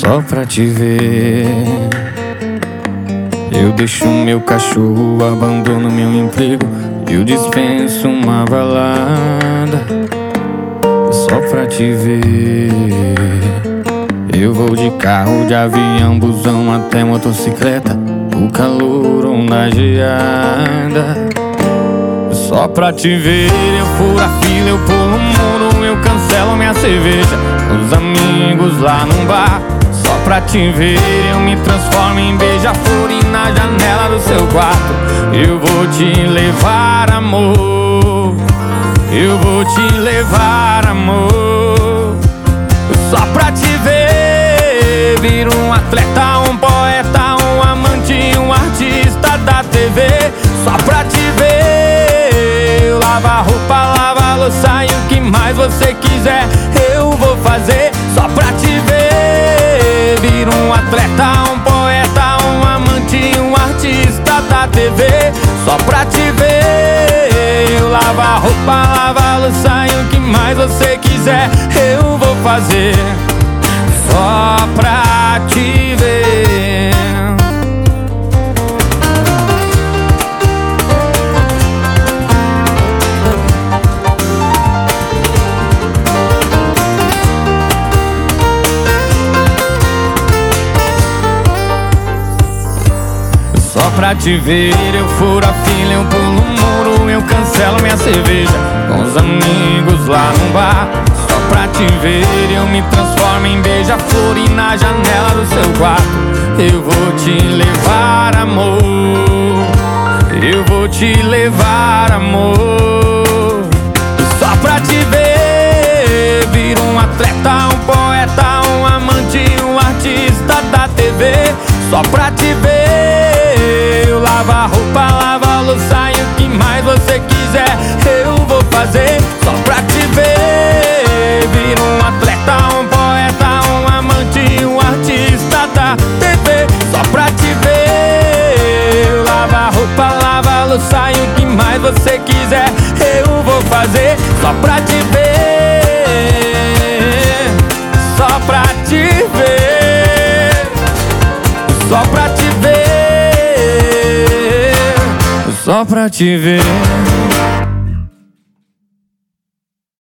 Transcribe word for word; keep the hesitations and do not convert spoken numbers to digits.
só pra te ver. Eu deixo meu cachorro, abandono meu emprego, eu dispenso uma balada só pra te ver. Eu vou de carro, de avião, busão até motocicleta, o calor, onda geada só pra te ver. Eu furo a fila, eu pulo o muro, eu cancelo minha cerveja, os amigos lá num bar só pra te ver. Eu me transformo em beija-flor e na janela do seu quarto eu vou te levar, amor. Eu vou te levar, amor, só pra te ver. Viro um atleta, um poeta, um amante, um artista da T V só pra te ver. Eu lavo a roupa, lavo a louça e o que mais você quiser eu vou fazer só pra te ver. Viro um atleta, um poeta, um amante, um artista da T V só pra te ver. Eu lavo a roupa, lavo a louça e o que mais você quiser eu vou fazer só pra te ver. Só pra te ver, eu furo a fila, eu pulo o muro, eu cancelo minha cerveja com os amigos lá no bar só pra te ver. Eu me transformo em beija-flor e na janela do seu quarto eu vou te levar, amor. Eu vou te levar, amor, só pra te ver. Viro um atleta, um poeta, um amante, um artista da T V só pra te ver. Eu lavo a roupa, lavo a louça e o que mais você quiser eu vou fazer só pra te ver. Viro um atleta, um poeta, um amante, um artista da T V só pra te ver. Eu lavo a roupa, lavo a louça e o que mais você quiser eu vou fazer só pra te ver. Só pra te ver, só pra te ver, só pra te ver.